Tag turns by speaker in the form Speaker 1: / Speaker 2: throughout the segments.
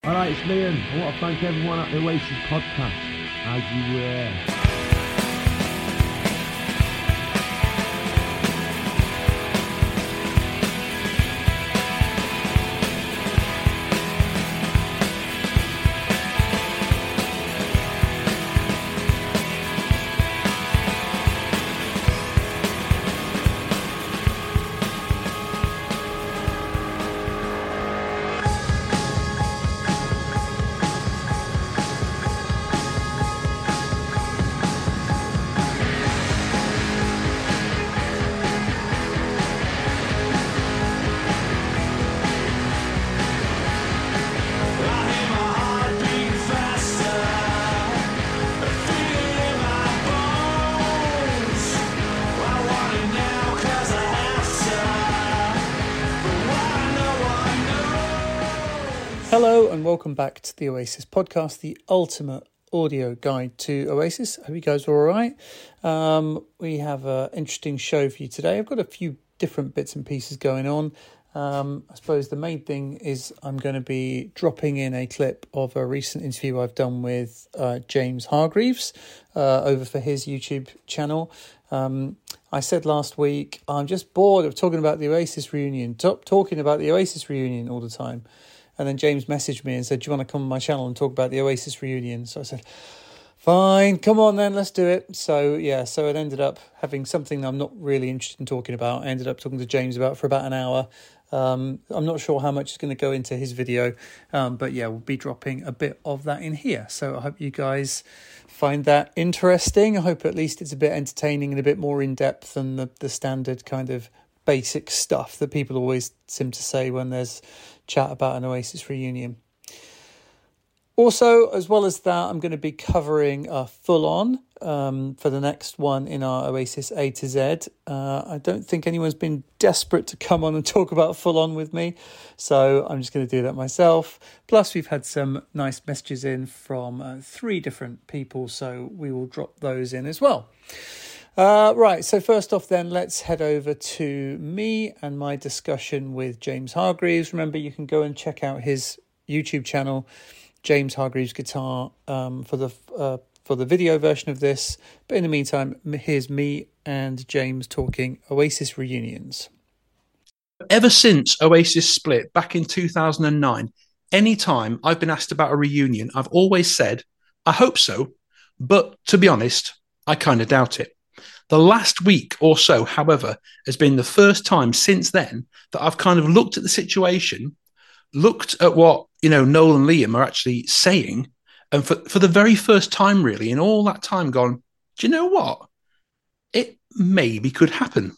Speaker 1: Alright, it's Liam. I want to thank everyone at the Oasis podcast, as you were.
Speaker 2: Hello and welcome back to the Oasis podcast, the ultimate audio guide to Oasis. I hope you guys are all right. We have an interesting show for you today. I've got a few different bits and pieces going on. I suppose the main thing is I'm going to be dropping in a clip of a recent interview I've done with James Hargreaves over for his YouTube channel. I said last week, I'm just bored of talking about the Oasis reunion. Stop talking about the Oasis reunion all the time. And then James messaged me and said, do you want to come on my channel and talk about the Oasis reunion? So I said, fine, come on then, let's do it. So it ended up having something I'm not really interested in talking about. I ended up talking to James about for about an hour. I'm not sure how much is going to go into his video. But yeah, we'll be dropping a bit of that in here. So I hope you guys find that interesting. I hope at least it's a bit entertaining and a bit more in-depth than the standard kind of basic stuff that people always seem to say when there's chat about an Oasis reunion. Also, as well as that, I'm going to be covering Full On for the next one in our Oasis A to Z. I don't think anyone's been desperate to come on and talk about Full On with me, so I'm just going to do that myself. Plus, we've had some nice messages in from 3 different people, so we will drop those in as well. Right, so first off then, let's head over to me and my discussion with James Hargreaves. Remember, you can go and check out his YouTube channel, James Hargreaves Guitar, for the video version of this. But in the meantime, here's me and James talking Oasis reunions.
Speaker 3: Ever since Oasis split back in 2009, anytime I've been asked about a reunion, I've always said, I hope so, but to be honest, I kind of doubt it. The last week or so, however, has been the first time since then that I've kind of looked at the situation, looked at what, Noel and Liam are actually saying, and for the very first time, really, in all that time gone, do you know what? It maybe could happen.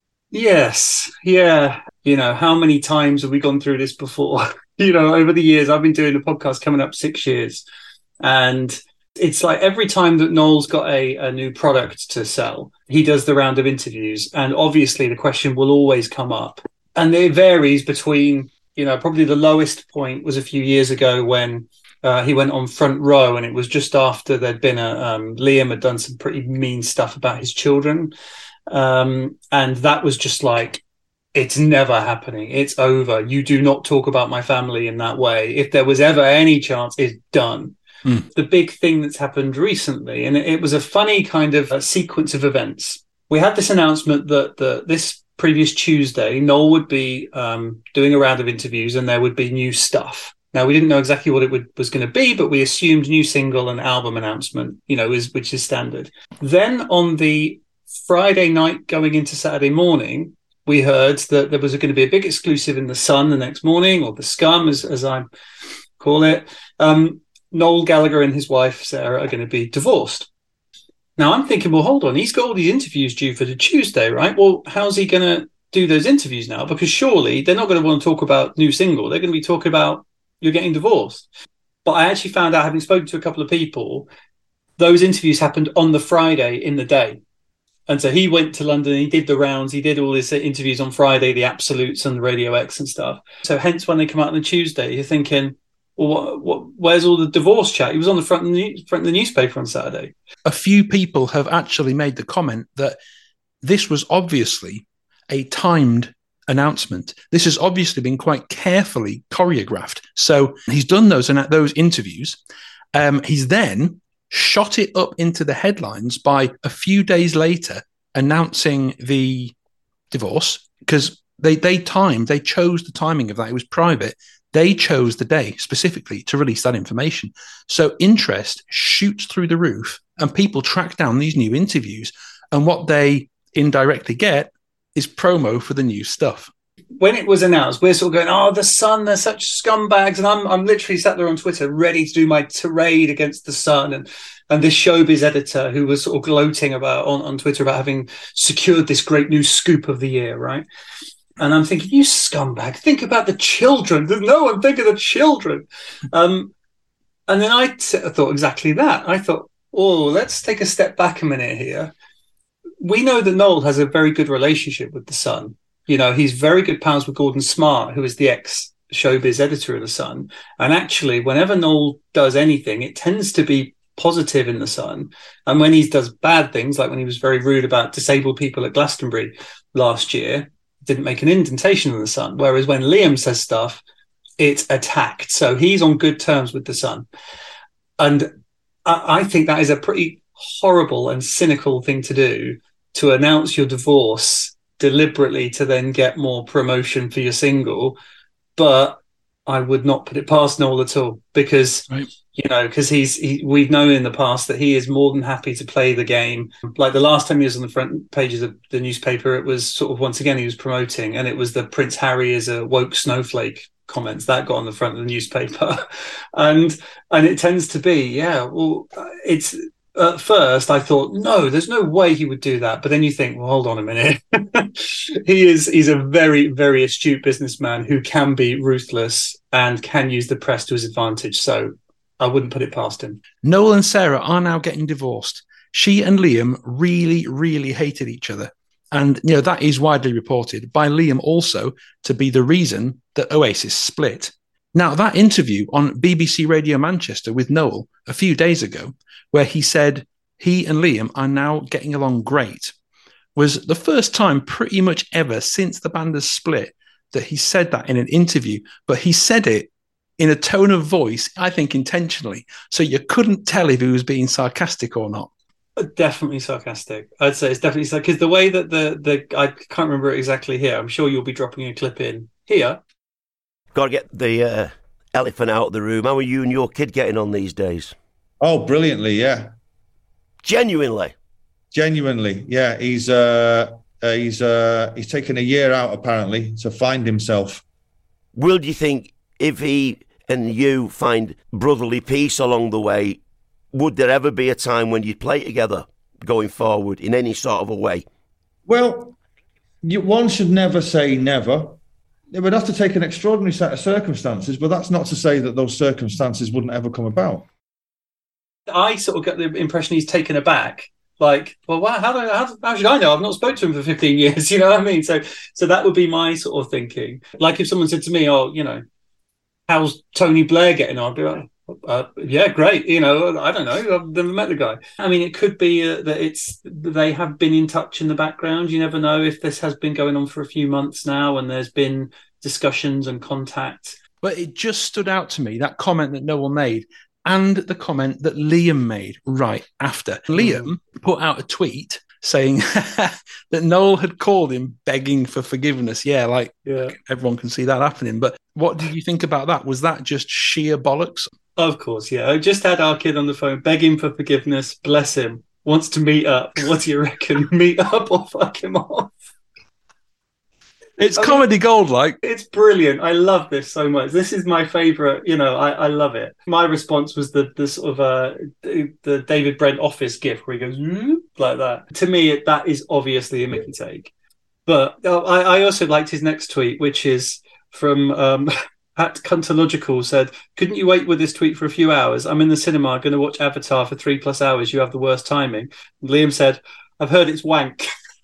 Speaker 4: Yes. Yeah. How many times have we gone through this before? Over the years, I've been doing the podcast coming up 6 years, and it's like every time that Noel's got a new product to sell, he does the round of interviews. And obviously the question will always come up. And it varies between, probably the lowest point was a few years ago when he went on Front Row, and it was just after there'd been Liam had done some pretty mean stuff about his children. And that was just like, it's never happening. It's over. You do not talk about my family in that way. If there was ever any chance, it's done. The big thing that's happened recently, and it was a funny kind of a sequence of events. We had this announcement that this previous Tuesday, Noel would be doing a round of interviews and there would be new stuff. Now, we didn't know exactly what it was going to be, but we assumed new single and album announcement, which is standard. Then on the Friday night going into Saturday morning, we heard that there was going to be a big exclusive in The Sun the next morning, or The Scum, as I call it. Noel Gallagher and his wife, Sarah, are going to be divorced. Now, I'm thinking, well, hold on. He's got all these interviews due for the Tuesday, right? Well, how's he going to do those interviews now? Because surely they're not going to want to talk about new single. They're going to be talking about you're getting divorced. But I actually found out, having spoken to a couple of people, those interviews happened on the Friday in the day. And so he went to London, he did the rounds, he did all his interviews on Friday, the Absolutes and the Radio X and stuff. So hence when they come out on the Tuesday, you're thinking, well, where's all the divorce chat? He was on the front of the newspaper on Saturday.
Speaker 3: A few people have actually made the comment that this was obviously a timed announcement. This has obviously been quite carefully choreographed. So he's done those interviews. He's then shot it up into the headlines by a few days later announcing the divorce, because they chose the timing of that. It was private. They chose the day specifically to release that information. So interest shoots through the roof and people track down these new interviews. And what they indirectly get is promo for the new stuff.
Speaker 4: When it was announced, we're sort of going, "Oh, the Sun, they're such scumbags," and I'm literally sat there on Twitter ready to do my tirade against the Sun and this showbiz editor who was sort of gloating about on Twitter about having secured this great new scoop of the year, right? And I'm thinking, you scumbag, think about the children. No one think of the children. And then I thought exactly that. I thought, oh, let's take a step back a minute here. We know that Noel has a very good relationship with the Sun. You know, he's very good pals with Gordon Smart, who is the ex-showbiz editor of the Sun. And actually, whenever Noel does anything, it tends to be positive in the Sun. And when he does bad things, like when he was very rude about disabled people at Glastonbury last year, didn't make an indentation in the Sun. Whereas when Liam says stuff, it's attacked. So he's on good terms with the Sun. And I think that is a pretty horrible and cynical thing to do, to announce your divorce deliberately to then get more promotion for your single. But I would not put it past Noel at all, because
Speaker 3: right.
Speaker 4: You know, because we've known in the past that he is more than happy to play the game. Like the last time he was on the front pages of the newspaper, it was sort of, once again, he was promoting, and it was the Prince Harry is a woke snowflake comments that got on the front of the newspaper. and it tends to be, it's, at first I thought, no, there's no way he would do that. But then you think, well, hold on a minute. He's a very, very astute businessman who can be ruthless and can use the press to his advantage. So I wouldn't put it past him.
Speaker 3: Noel and Sarah are now getting divorced. She and Liam really, really hated each other. And, you know, that is widely reported by Liam also to be the reason that Oasis split. Now, that interview on BBC Radio Manchester with Noel a few days ago, where he said he and Liam are now getting along great, was the first time pretty much ever since the band has split that he said that in an interview. But he said it in a tone of voice, I think intentionally, so you couldn't tell if he was being sarcastic or not.
Speaker 4: Definitely sarcastic. I'd say it's definitely sarcastic, because the way that the I can't remember it exactly here. I'm sure you'll be dropping a clip in here.
Speaker 5: Got to get the elephant out of the room. How are you and your kid getting on these days?
Speaker 6: Oh, brilliantly, yeah.
Speaker 5: Genuinely,
Speaker 6: yeah. He's taken a year out apparently to find himself.
Speaker 5: Will you think if he and you find brotherly peace along the way, would there ever be a time when you'd play together going forward in any sort of a way?
Speaker 6: Well, one should never say never. It would have to take an extraordinary set of circumstances, but that's not to say that those circumstances wouldn't ever come about.
Speaker 4: I sort of get the impression he's taken aback. Like, well, wow, how should I know? I've not spoken to him for 15 years, you know what I mean? So that would be my sort of thinking. Like if someone said to me, oh, you know, how's Tony Blair getting on? I'd be like, yeah, great. You know, I don't know. I've never met the guy. I mean, it could be that they have been in touch in the background. You never know if this has been going on for a few months now and there's been discussions and contact.
Speaker 3: But it just stood out to me, that comment that Noel made and the comment that Liam made right after. Liam put out a tweet saying that Noel had called him begging for forgiveness. Yeah, everyone can see that happening. But what did you think about that? Was that just sheer bollocks?
Speaker 4: Of course, yeah. I just had our kid on the phone begging for forgiveness. Bless him. Wants to meet up. What do you reckon? Meet up or fuck him off?
Speaker 3: It's comedy gold, like.
Speaker 4: It's brilliant. I love this so much. This is my favourite. You know, I love it. My response was the sort of the David Brent Office gif where he goes like that. To me, that is obviously a Mickey take. But I also liked his next tweet, which is from at Cuntological, said, "Couldn't you wait with this tweet for a few hours? I'm in the cinema, going to watch Avatar for 3+ hours. You have the worst timing." And Liam said, "I've heard it's wank."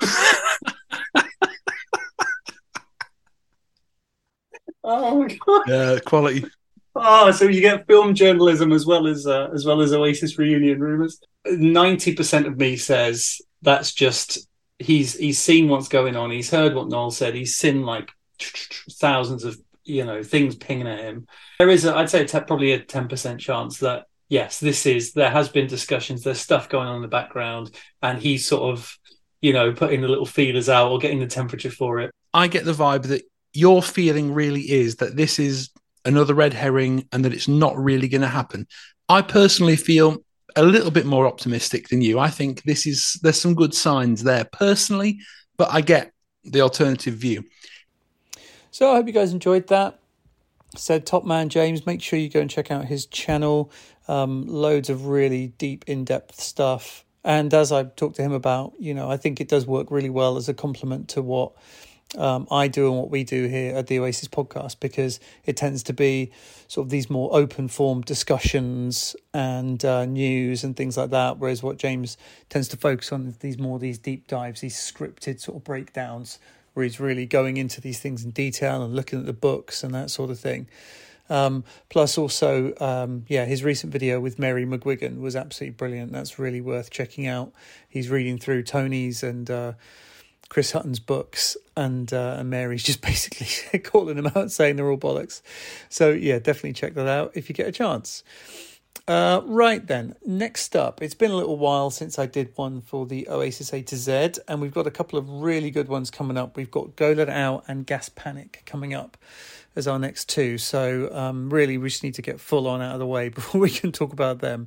Speaker 4: Oh my god!
Speaker 3: Yeah, quality.
Speaker 4: Oh, so you get film journalism as well as Oasis reunion rumors. 90% of me says that's just he's seen what's going on. He's heard what Noel said. He's seen like thousands of things pinging at him. There is, I'd say, probably a 10% chance that yes, there has been discussions. There's stuff going on in the background, and he's sort of putting the little feelers out or getting the temperature for it.
Speaker 3: I get the vibe that your feeling really is that this is another red herring and that it's not really going to happen. I personally feel a little bit more optimistic than you. I think there's some good signs there personally, but I get the alternative view.
Speaker 2: So I hope you guys enjoyed that. Said Top Man James, make sure you go and check out his channel. Loads of really deep, in-depth stuff. And as I talked to him about, I think it does work really well as a complement to what I do and what we do here at the Oasis podcast, because it tends to be sort of these more open form discussions and news and things like that, whereas what James tends to focus on is these deep dives, these scripted sort of breakdowns, where he's really going into these things in detail and looking at the books and that sort of thing. Plus also, his recent video with Mary McGuigan was absolutely brilliant. That's really worth checking out. He's reading through Tony's and Chris Hutton's books, and Mary's just basically calling them out, saying they're all bollocks. So yeah, definitely check that out if you get a chance. Right then, next up, it's been a little while since I did one for the Oasis A to Z, and we've got a couple of really good ones coming up. We've got Go Let It Out and Gas Panic coming up as our next two. So really, we just need to get full on out of the way before we can talk about them.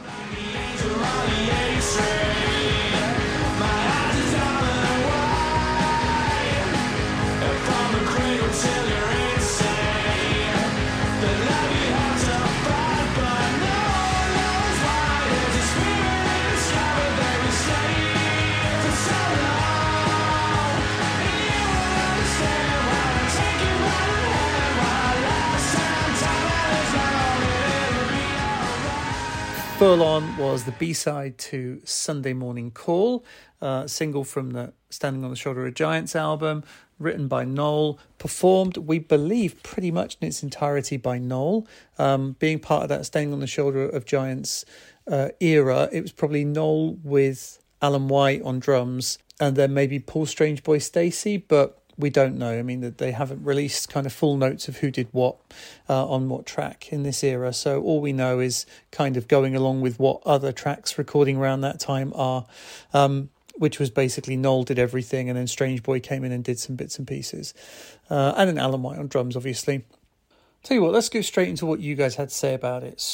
Speaker 2: Full On was the B-side to Sunday Morning Call, single from the Standing on the Shoulder of Giants album, written by Noel, performed, we believe, pretty much in its entirety by Noel. Being part of that Standing on the Shoulder of Giants era, it was probably Noel with Alan White on drums, and then maybe Paul Strangeboy Stacey, but we don't know. I mean, that they haven't released kind of full notes of who did what on what track in this era. So all we know is kind of going along with what other tracks recording around that time are, which was basically Noel did everything, and then Strangeboy came in and did some bits and pieces. And then Alan White on drums, obviously. Tell you what, let's go straight into what you guys had to say about it.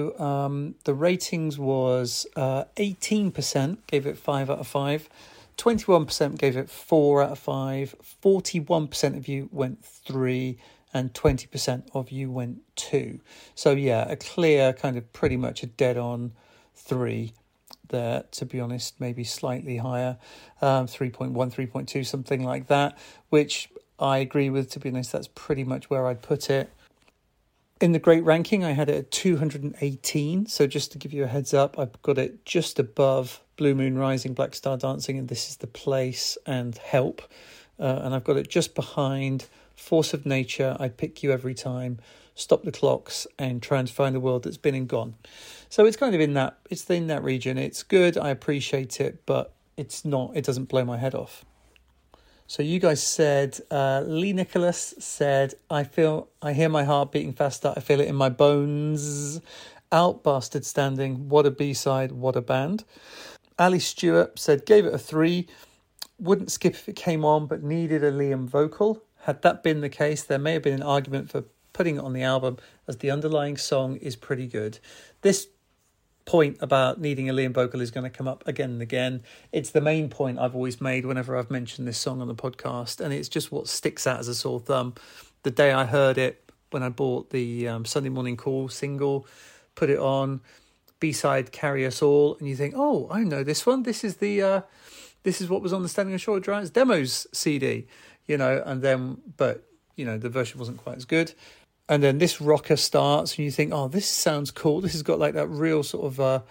Speaker 2: So the ratings was 18% gave it 5 out of 5. 21% gave it 4 out of 5, 41% of you went 3, and 20% of you went 2. So yeah, a clear kind of pretty much a dead-on 3 there, to be honest, maybe slightly higher, 3.1, 3.2, something like that, which I agree with, to be honest. That's pretty much where I'd put it. In the great ranking, I had it at 218. So just to give you a heads up, I've got it just above Blue Moon Rising, Black Star Dancing, and This Is the Place, and Help. And I've got it just behind Force of Nature, I'd Pick You Every Time, Stop the Clocks, and Try and Find the World That's Been and Gone. So it's kind of in that region. It's good, I appreciate it, but it doesn't blow my head off. So you guys said, Lee Nicholas said, I hear my heart beating faster, I feel it in my bones. Out Bastard Standing, what a B-side, what a band. Ali Stewart said, gave it a 3, wouldn't skip if it came on, but needed a Liam vocal. Had that been the case, there may have been an argument for putting it on the album, as the underlying song is pretty good. This point about needing a Liam vocal is going to come up again and again. It's the main point I've always made whenever I've mentioned this song on the podcast, and it's just what sticks out as a sore thumb. The day I heard it, when I bought the Sunday Morning Call single, put it on, B-side Carry Us All, and you think, oh, I know this one. This is what was on the Standing on the Shoulder of Giants demos CD, and then, but, the version wasn't quite as good. And then this rocker starts, and you think, oh, this sounds cool. This has got like that real sort of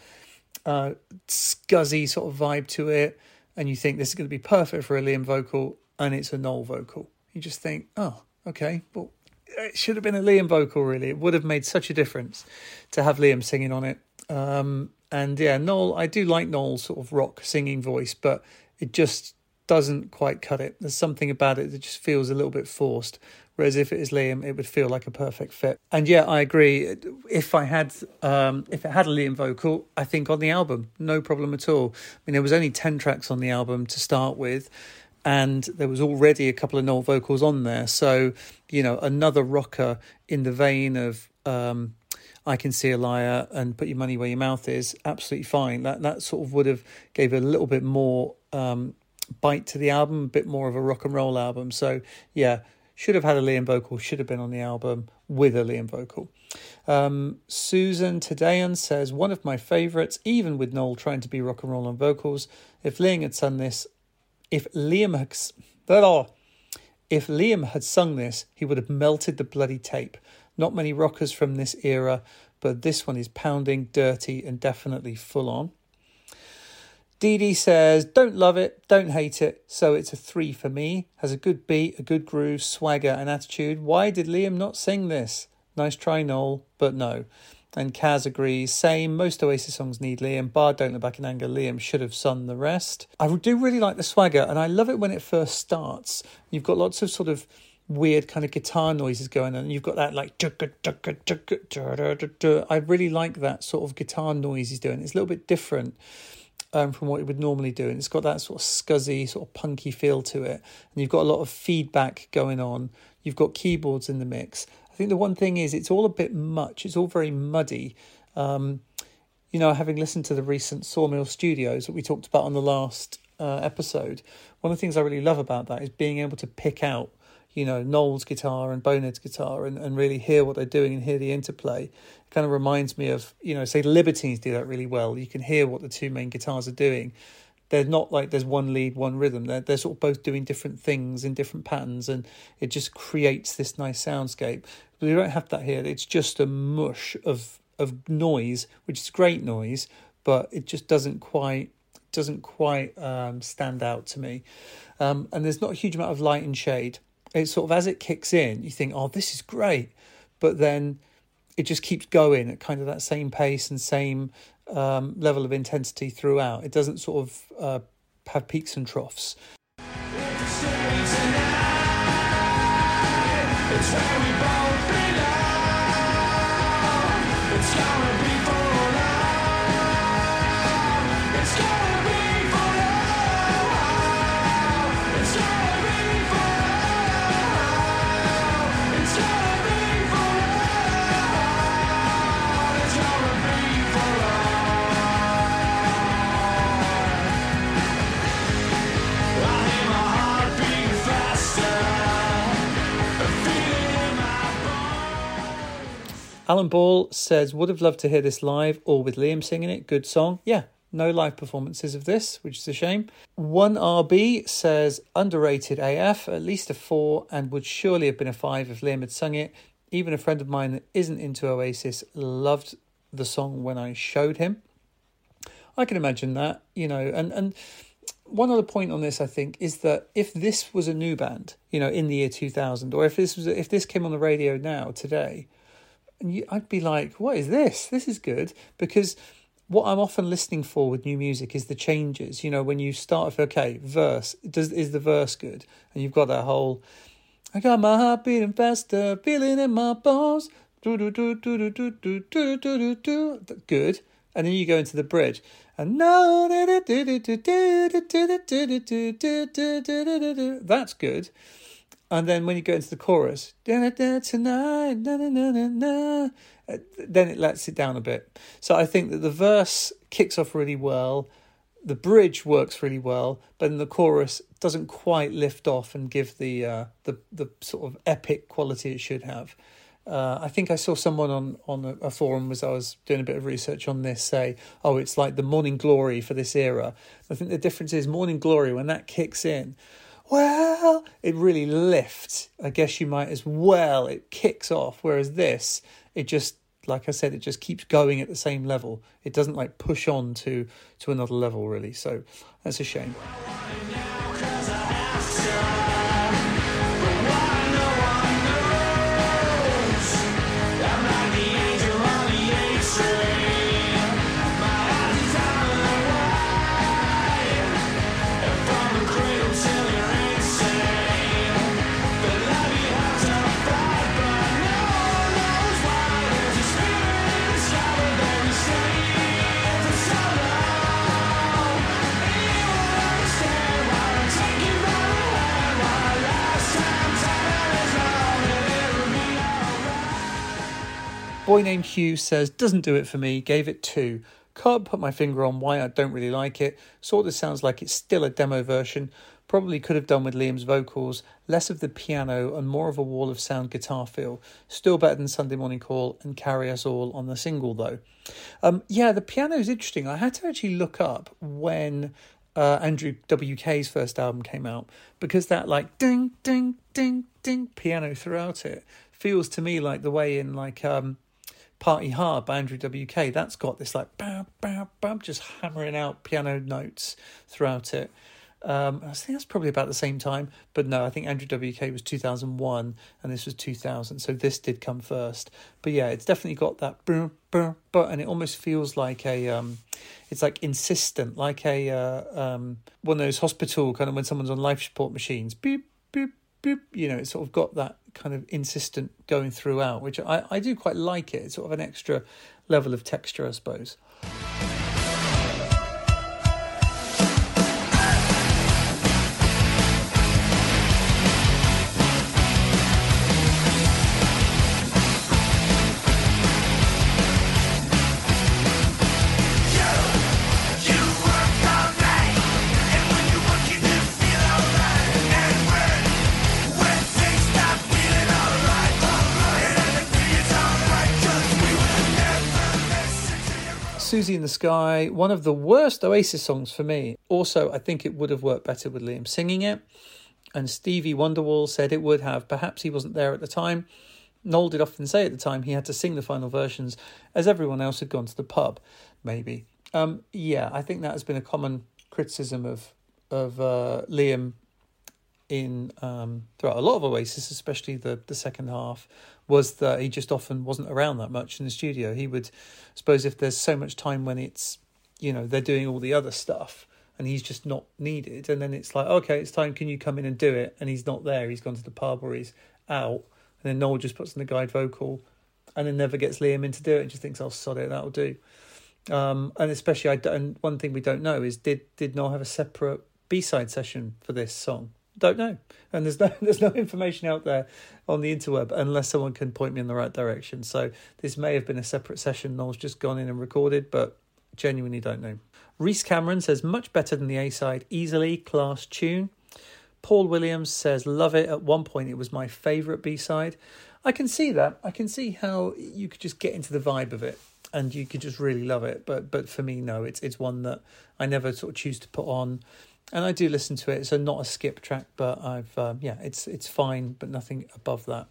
Speaker 2: scuzzy sort of vibe to it. And you think this is going to be perfect for a Liam vocal, and it's a Noel vocal. You just think, oh, okay, well, it should have been a Liam vocal, really. It would have made such a difference to have Liam singing on it. And yeah, Noel, I do like Noel's sort of rock singing voice, but it just doesn't quite cut it. There's something about it that just feels a little bit forced. Whereas if it is Liam, it would feel like a perfect fit. And yeah, I agree. If it had a Liam vocal, I think on the album, no problem at all. I mean, there was only 10 tracks on the album to start with, and there was already a couple of Noel vocals on there. So, you know, another rocker in the vein of I Can See a Liar and Put Your Money Where Your Mouth Is, absolutely fine. That sort of would have gave a little bit more bite to the album, a bit more of a rock and roll album. So yeah, should have had a Liam vocal, should have been on the album with a Liam vocal. Susan Tadean says, one of my favourites, even with Noel trying to be rock and roll on vocals. If Liam had sung this, if Liam had sung this, he would have melted the bloody tape. Not many rockers from this era, but this one is pounding, dirty, and definitely full on. Dee Dee says, don't love it, don't hate it, so it's a 3 for me. Has a good beat, a good groove, swagger and attitude. Why did Liam not sing this? Nice try, Noel, but no. And Kaz agrees, same, most Oasis songs need Liam, bar Don't Look Back in Anger, Liam should have sung the rest. I do really like the swagger, and I love it when it first starts. You've got lots of sort of weird kind of guitar noises going on, and you've got that like I really like that sort of guitar noise he's doing. It's a little bit different from what he would normally do, and it's got that sort of scuzzy, sort of punky feel to it, and you've got a lot of feedback going on. You've got keyboards in the mix. I think the one thing is it's all a bit much. It's all very muddy. You know, having listened to the recent Sawmill Studios that we talked about on the last episode, one of the things I really love about that is being able to pick out, you know, Noel's guitar and Bonehead's guitar and really hear what they're doing and hear the interplay. It kind of reminds me of, you know, say Libertines do that really well. You can hear what the two main guitars are doing. They're not like there's one lead, one rhythm. They're sort of both doing different things in different patterns, and it just creates this nice soundscape. But we don't have that here. It's just a mush of noise, which is great noise, but it just doesn't quite stand out to me. And there's not a huge amount of light and shade. It's sort of as it kicks in, you think, oh, this is great. But then it just keeps going at kind of that same pace and same level of intensity throughout. It doesn't sort of have peaks and troughs. Alan Ball says, would have loved to hear this live or with Liam singing it. Good song. Yeah, no live performances of this, which is a shame. 1RB says, underrated AF, at least a 4, and would surely have been a 5 if Liam had sung it. Even a friend of mine that isn't into Oasis loved the song when I showed him. I can imagine that, you know, and one other point on this, I think, is that if this was a new band, you know, in the year 2000, or if this came on the radio now, today, I'd be like, what is this? This is good. Because what I'm often listening for with new music is the changes. You know, when you start with, okay, verse, is the verse good? And you've got that whole, I got my heart beating faster, feeling in my bones, good. And then you go into the bridge, and no, that's good. And then when you go into the chorus, tonight, then it lets it down a bit. So I think that the verse kicks off really well, the bridge works really well, but then the chorus doesn't quite lift off and give the sort of epic quality it should have. I think I saw someone on a forum as I was doing a bit of research on this say, oh, it's like the Morning Glory for this era. I think the difference is Morning Glory, when that kicks in, well, it really lifts. I guess you might as well. It kicks off. Whereas this, it just, like I said, it just keeps going at the same level. It doesn't like push on to another level, really. So that's a shame. Boy Named Hugh says, doesn't do it for me, gave it 2. Can't put my finger on why I don't really like it. Sort of sounds like it's still a demo version. Probably could have done with Liam's vocals, less of the piano and more of a wall of sound guitar feel. Still better than Sunday Morning Call and Carry Us All on the single though. Yeah, the piano is interesting. I had to actually look up when Andrew WK's first album came out, because that like ding, ding, ding, ding piano throughout it feels to me like the way in like Party Hard by Andrew WK. That's got this like bam, bam, bam, just hammering out piano notes throughout it. I think that's probably about the same time, but no, I think Andrew WK was 2001 and this was 2000, so this did come first. But yeah, it's definitely got that brr, brr, brr, and it almost feels like a it's like insistent, like a one of those hospital kind of when someone's on life support machines, beep, beep, beep, you know, it's sort of got that kind of insistent going throughout, which I do quite like it. It's sort of an extra level of texture, I suppose. Susie in the Sky, one of the worst Oasis songs for me. Also, I think it would have worked better with Liam singing it. And Stevie Wonderwall said it would have. Perhaps he wasn't there at the time. Noel did often say at the time he had to sing the final versions as everyone else had gone to the pub, maybe. Yeah, I think that has been a common criticism of Liam in throughout a lot of Oasis, especially the second half, was that he just often wasn't around that much in the studio. He would, I suppose, if there's so much time when it's, you know, they're doing all the other stuff and he's just not needed, and then it's like, okay, it's time, can you come in and do it? And he's not there, he's gone to the pub or he's out, and then Noel just puts in the guide vocal and then never gets Liam in to do it and just thinks, I'll sod it, that'll do. And especially, and one thing we don't know is, did Noel have a separate B-side session for this song? Don't know, and there's no information out there on the interweb unless someone can point me in the right direction. So this may have been a separate session Noel's just gone in and recorded, but genuinely don't know. Reese Cameron says much better than the A-side, easily, class tune. Paul Williams says love it. At one point it was my favourite B-side. I can see that. I can see how you could just get into the vibe of it and you could just really love it. But for me, no, it's one that I never sort of choose to put on. And I do listen to it, so not a skip track, but I've it's fine, but nothing above that.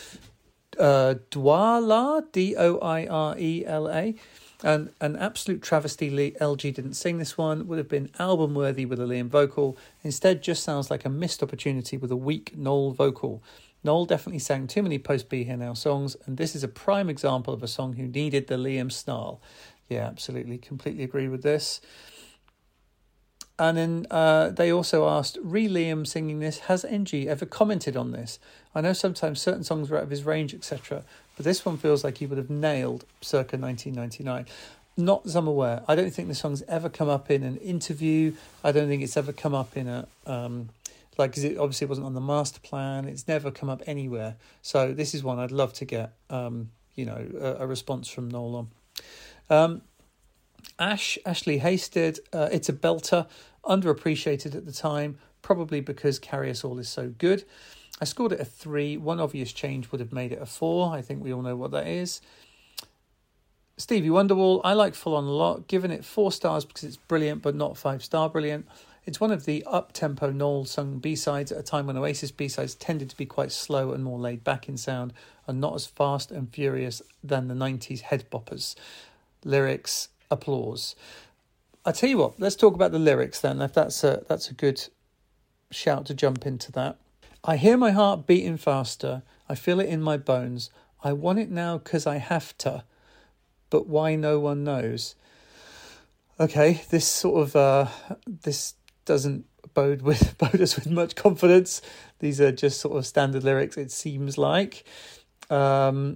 Speaker 2: Dwala, Doirela, and an absolute travesty. LG didn't sing this one. Would have been album worthy with a Liam vocal. Instead, just sounds like a missed opportunity with a weak Noel vocal. Noel definitely sang too many post Be Here Now songs, and this is a prime example of a song who needed the Liam snarl. Yeah, absolutely, completely agree with this. And then they also asked, Liam singing this, has NG ever commented on this? I know sometimes certain songs were out of his range, etc., but this one feels like he would have nailed circa 1999. Not as I'm aware. I don't think the song's ever come up in an interview. I don't think it's ever come up in a... because it obviously wasn't on the master plan. It's never come up anywhere. So this is one I'd love to get, a response from Noel on. Ashley Hasted, it's a belter, underappreciated at the time, probably because Carry Us All is so good. I scored it a 3. One obvious change would have made it a 4. I think we all know what that is. Stevie Wonderwall, I like Full On a lot, giving it 4 stars because it's brilliant, but not 5-star brilliant. It's one of the up-tempo Noel sung B-sides at a time when Oasis B-sides tended to be quite slow and more laid back in sound and not as fast and furious than the 90s head boppers. Lyrics, applause. I tell you what, let's talk about the lyrics then, if that's a good shout to jump into that. I hear my heart beating faster, I feel it in my bones, I want it now 'cause I have to, but why no one knows. Okay, this sort of this doesn't bode us with much confidence. These are just sort of standard lyrics, it seems like. I'm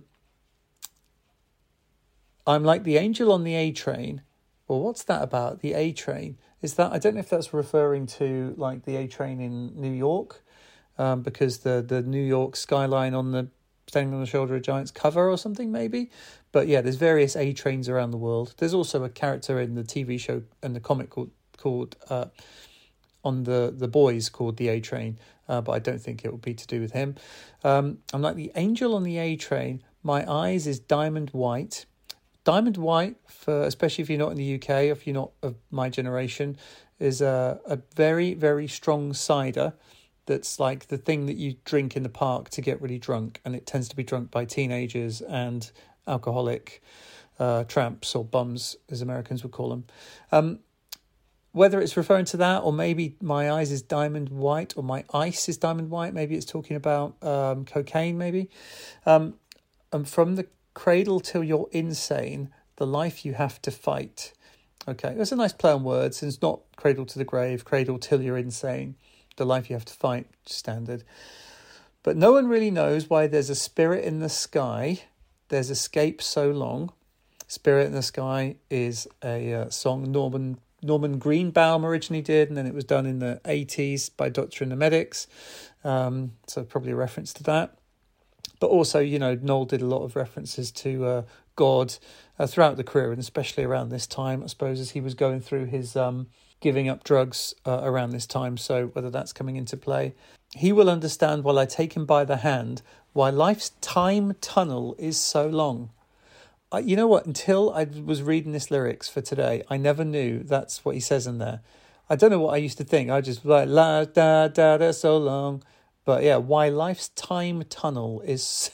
Speaker 2: like the angel on the A train. Well, what's that about? The A train? Is that, I don't know if that's referring to like the A train in New York, because the New York skyline on the Standing on the Shoulder of Giants cover or something, maybe. But yeah, there's various A trains around the world. There's also a character in the TV show and the comic called on the Boys called the A Train, but I don't think it will be to do with him. I'm like the angel on the A Train. My eyes is diamond white. Diamond white, for especially if you're not in the UK, if you're not of my generation, is a very, very strong cider that's like the thing that you drink in the park to get really drunk, and it tends to be drunk by teenagers and alcoholic tramps or bums, as Americans would call them. Whether it's referring to that, or maybe my eyes is diamond white, or my ice is diamond white, maybe it's talking about cocaine, maybe. And from the cradle till you're insane, the life you have to fight. Okay, that's a nice play on words. It's not cradle to the grave, cradle till you're insane. The life you have to fight, standard. But no one really knows why there's a spirit in the sky. There's escape so long. Spirit in the Sky is a song Norman Greenbaum originally did, and then it was done in the 80s by Doctor and the Medics. So probably a reference to that. But also, Noel did a lot of references to God throughout the career, and especially around this time, I suppose, as he was going through his giving up drugs around this time. So whether that's coming into play. He will understand while I take him by the hand why life's time tunnel is so long. You know what? Until I was reading this lyrics for today, I never knew that's what he says in there. I don't know what I used to think. I just like, la, da, da, da, so long. But yeah, why life's time tunnel is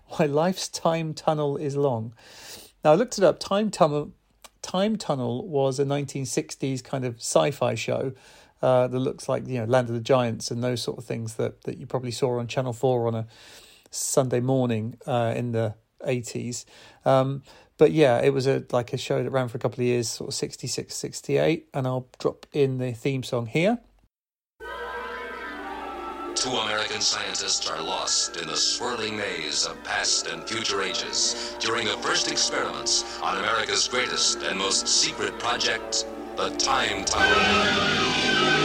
Speaker 2: long. Now, I looked it up. Time Tunnel was a 1960s kind of sci-fi show that looks like, Land of the Giants and those sort of things that you probably saw on Channel 4 on a Sunday morning in the 80s. But yeah, it was a show that ran for a couple of years, sort of 66, 68, and I'll drop in the theme song here.
Speaker 7: Two American scientists are lost in the swirling maze of past and future ages during the first experiments on America's greatest and most secret project, the Time Tunnel.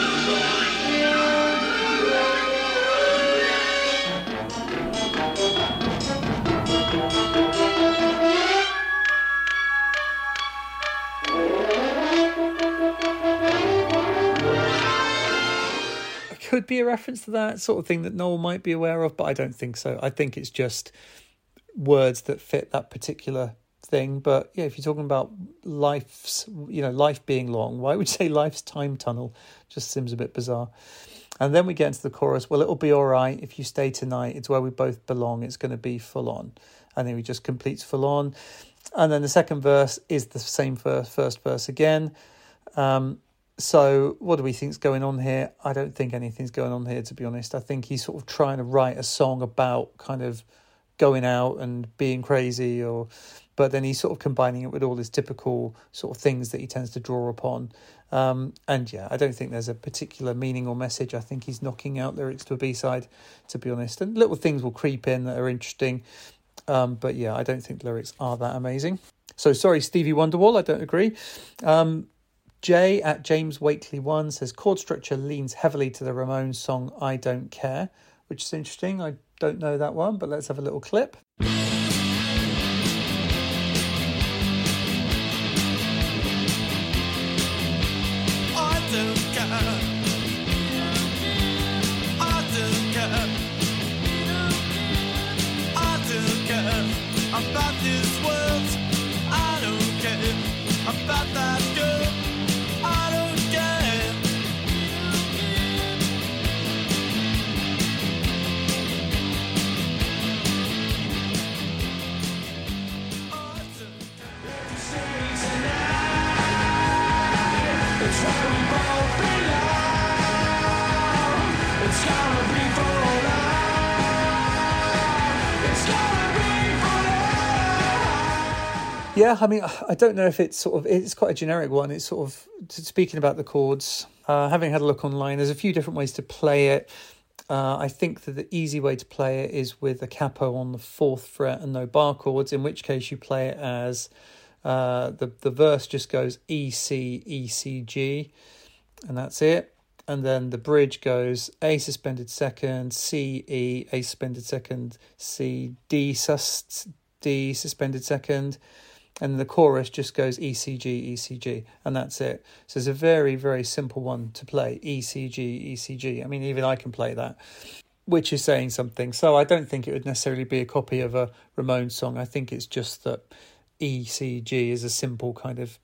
Speaker 2: Could be a reference to that sort of thing that Noel might be aware of, but I don't think so. I think it's just words that fit that particular thing. But yeah, if you're talking about life being long, why would you say life's time tunnel? Just seems a bit bizarre. And then we get into the chorus. Well, it'll be all right if you stay tonight. It's where we both belong. It's going to be full on. And then we just completes full on. And then the second verse is the same first verse again. So what do we think's going on here? I don't think anything's going on here, to be honest. I think he's sort of trying to write a song about kind of going out and being crazy, but then he's sort of combining it with all his typical sort of things that he tends to draw upon. And yeah, I don't think there's a particular meaning or message. I think he's knocking out lyrics to a B-side, to be honest. And little things will creep in that are interesting. But yeah, I don't think the lyrics are that amazing. So sorry, Stevie Wonderwall, I don't agree. Jay at James Wakely 1 says chord structure leans heavily to the Ramones song I Don't Care, which is interesting. I don't know that one, but let's have a little clip.
Speaker 8: I don't care. I don't care. I don't care about this world. I don't care about that girl. I don't care. It's where we both belong. It's gonna be for love. It's gonna be for love.
Speaker 2: Yeah, I mean, I don't know if it's quite a generic one. It's sort of, speaking about the chords, having had a look online, there's a few different ways to play it. I think that the easy way to play it is with a capo on the 4th fret and no bar chords, in which case you play it as the verse just goes E, C, E, C, G, and that's it. and then the bridge goes A suspended second, C, E, A suspended second, C, D suspended second, and the chorus just goes E, C, G, E, C, G, and that's it. So it's a very, very simple one to play, E, C, G, E, C, G. I mean, even I can play that, which is saying something. So I don't think it would necessarily be a copy of a Ramones song. I think it's just that E, C, G is a simple kind of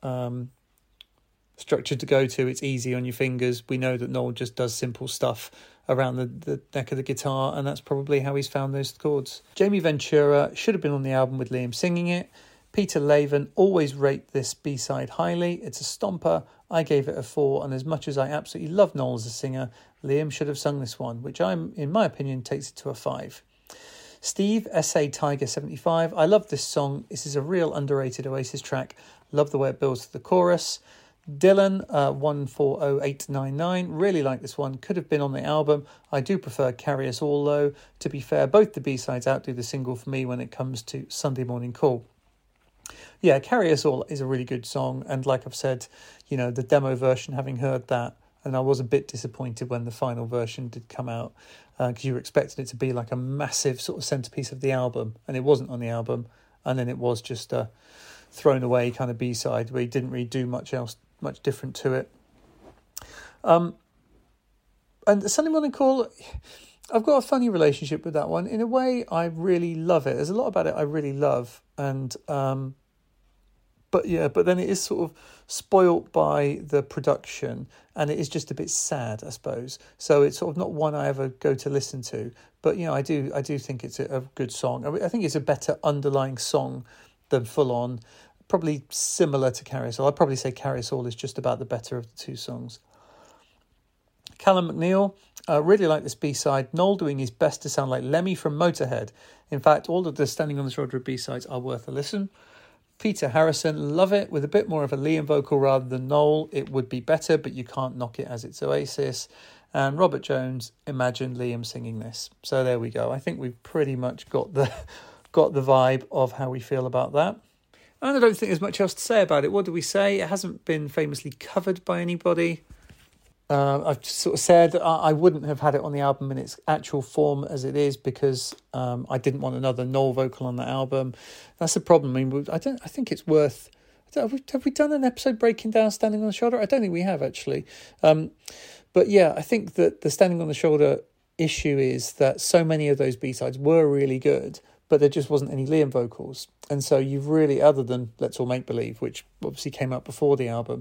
Speaker 2: structure to go to. It's easy on your fingers. We know that Noel just does simple stuff around the neck of the guitar, and that's probably how he's found those chords. Jamie Ventura should have been on the album with Liam singing it. Peter Laven, always rate this B-side highly. It's a stomper. I gave it a 4, and as much as I absolutely love Noel as a singer, Liam should have sung this one, which in my opinion, takes it to a 5. Steve, SA Tiger 75, I love this song. This is a real underrated Oasis track. Love the way it builds to the chorus. Dylan, 140899, really like this one. Could have been on the album. I do prefer Carry Us All, though. To be fair, both the B-sides outdo the single for me when it comes to Sunday Morning Call. Yeah, Carry Us All is a really good song, and like I've said, you know, the demo version, having heard that, and I was a bit disappointed when the final version did come out, because you were expecting it to be like a massive sort of centerpiece of the album, and it wasn't on the album, and then it was just a thrown away kind of B-side where he didn't really do much different to it. And Sunday Morning Call, I've got a funny relationship with that one. In a way, I really love it. There's a lot about it I really love, and but then it is sort of spoilt by the production, and it is just a bit sad, I suppose. So it's sort of not one I ever go to listen to. But you know, I do think it's a good song. I think it's a better underlying song than Full On. Probably similar to Carry Us All. I'd probably say Carry Us All is just about the better of the two songs. Callum McNeil, really like this B-side. Noel doing his best to sound like Lemmy from Motorhead. In fact, all of the Standing on the Shoulder of B-sides are worth a listen. Peter Harrison, love it. With a bit more of a Liam vocal rather than Noel, it would be better, but you can't knock it as it's Oasis. And Robert Jones, imagine Liam singing this. So there we go. I think we've pretty much got the vibe of how we feel about that. And I don't think there's much else to say about it. What do we say? It hasn't been famously covered by anybody. I've sort of said I wouldn't have had it on the album in its actual form as it is because I didn't want another Noel vocal on the album. That's the problem. I mean, I think it's worth. Have we done an episode breaking down Standing on the Shoulder? I don't think we have actually. But yeah, I think that the Standing on the Shoulder issue is that so many of those B-sides were really good, but there just wasn't any Liam vocals. And so you've really, other than Let's All Make Believe, which obviously came out before the album.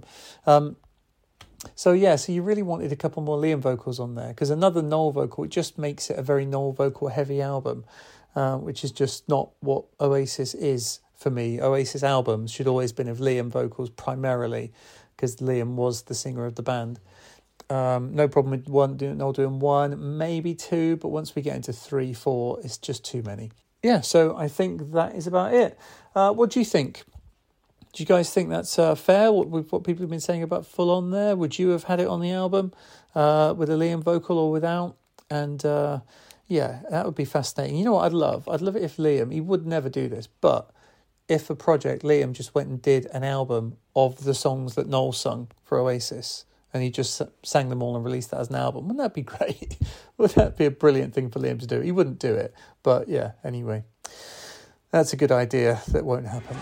Speaker 2: So you really wanted a couple more Liam vocals on there, because another Noel vocal, it just makes it a very Noel vocal heavy album, which is just not what Oasis is for me. Oasis albums should always been of Liam vocals primarily, because Liam was the singer of the band. No problem with Noel doing one, maybe two, but once we get into 3, 4, it's just too many. Yeah, so I think that is about it. What do you think? Do you guys think that's fair, what people have been saying about Full On there? Would you have had it on the album with a Liam vocal or without? And that would be fascinating. You know what I'd love? I'd love it if Liam, he would never do this, but if a project, Liam just went and did an album of the songs that Noel sung for Oasis, and he just sang them all and released that as an album. Wouldn't that be great? Wouldn't that be a brilliant thing for Liam to do? He wouldn't do it, but yeah, anyway. That's a good idea that won't happen.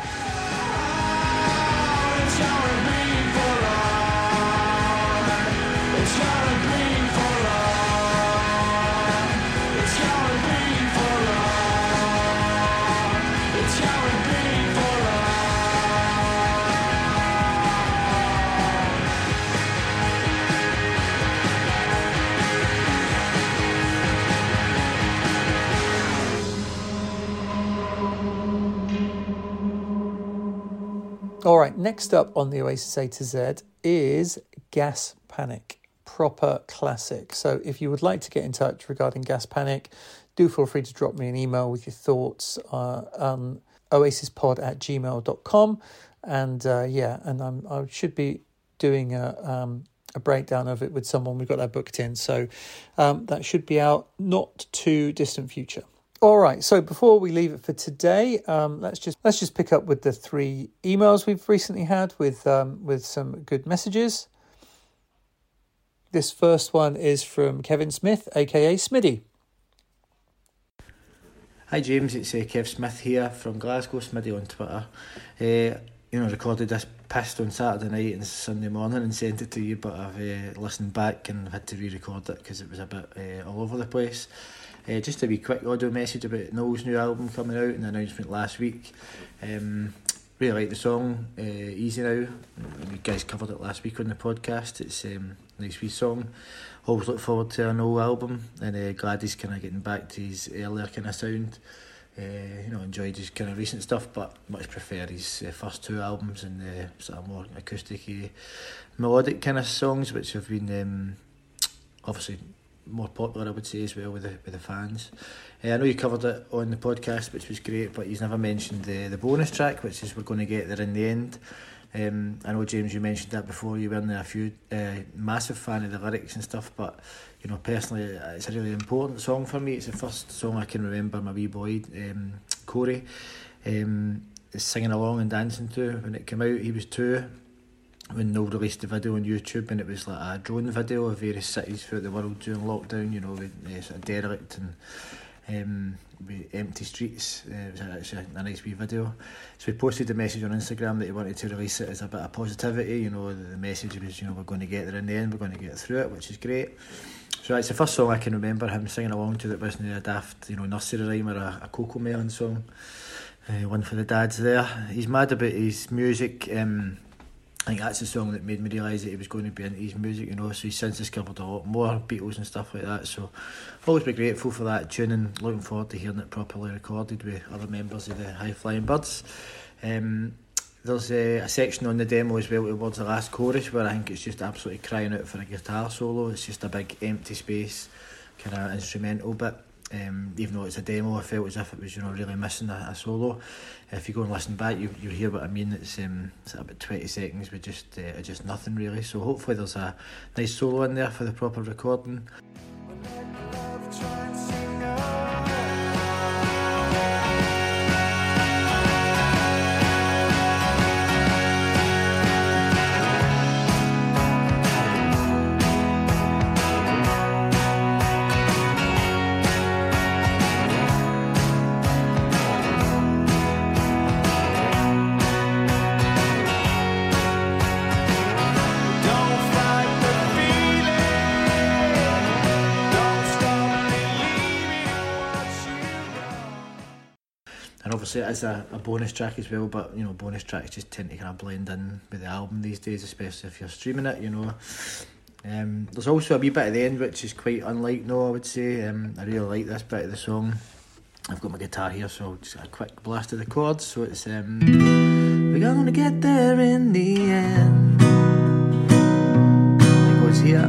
Speaker 2: All right, next up on the Oasis A to Z is Gas Panic, proper classic. So if you would like to get in touch regarding Gas Panic, do feel free to drop me an email with your thoughts on oasispod@gmail.com. And I should be doing a breakdown of it with someone. We've got that booked in. So that should be out not too distant future. All right, so before we leave it for today, let's just pick up with the 3 emails we've recently had with some good messages. This first one is from Kevin Smith, aka Smitty.
Speaker 9: Hi James, it's Kev Smith here from Glasgow, Smitty on Twitter. Recorded this pissed on Saturday night and Sunday morning and sent it to you, but I've listened back and had to re-record it because it was a bit all over the place. Just a wee quick audio message about Noel's new album coming out and the announcement last week. Really like the song, Easy Now. You guys covered it last week on the podcast. It's a nice wee song. Always look forward to a Noel album, and glad he's kind of getting back to his earlier kind of sound. Enjoyed his kind of recent stuff, but much prefer his first two albums and sort of more acoustic-y, melodic kind of songs, which have been obviously more popular, I would say, as well with the fans. I know you covered it on the podcast, which was great, but you've never mentioned the bonus track, which is we're going to get there in the end. I know, James, you mentioned that before. You weren't a few massive fan of the lyrics and stuff, but personally, it's a really important song for me. It's the first song I can remember my wee boy, Corey, singing along and dancing to when it came out. He was 2 when Noel released the video on YouTube, and it was like a drone video of various cities throughout the world during lockdown, with sort of derelict and with empty streets. It was actually a nice wee video. So we posted the message on Instagram that he wanted to release it as a bit of positivity. The message was, we're going to get there in the end, we're going to get through it, which is great. So it's the first song I can remember him singing along to that wasn't a daft, nursery rhyme or a Coco Melon song. One for the dads there. He's mad about his music. I think that's the song that made me realise that he was going to be into his music, so he's since discovered a lot more Beatles and stuff like that, so always be grateful for that tune and looking forward to hearing it properly recorded with other members of the High Flying Birds. There's a section on the demo as well towards the last chorus where I think it's just absolutely crying out for a guitar solo. It's just a big empty space, kind of instrumental bit. Even though it's a demo, I felt as if it was really missing a solo. If you go and listen back, you hear what I mean. It's about 20 seconds with just nothing really. So hopefully there's a nice solo in there for the proper recording. Obviously it is a bonus track as well, but bonus tracks just tend to kind of blend in with the album these days, especially if you're streaming it. There's also a wee bit at the end which is quite unlike Noel, I would say. I really like this bit of the song. I've got my guitar here, so I'll just get a quick blast of the chords. So it's we're gonna get there in the end. It goes here.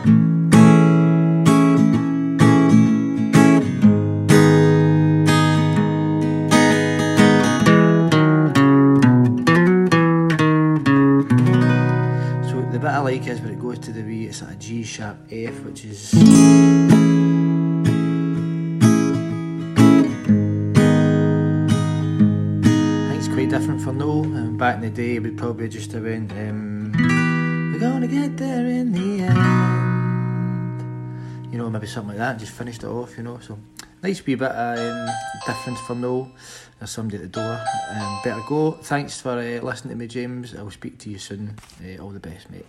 Speaker 9: Is where it goes to the wee, it's like a G sharp F, which is I think it's quite different for Noel. Back in the day, it would probably just have went we're gonna get there in the end, maybe something like that, and just finished it off, so nice wee bit of difference for Noel. There's somebody at the door. Better go. Thanks for listening to me, James. I'll speak to you soon. All the best, mate.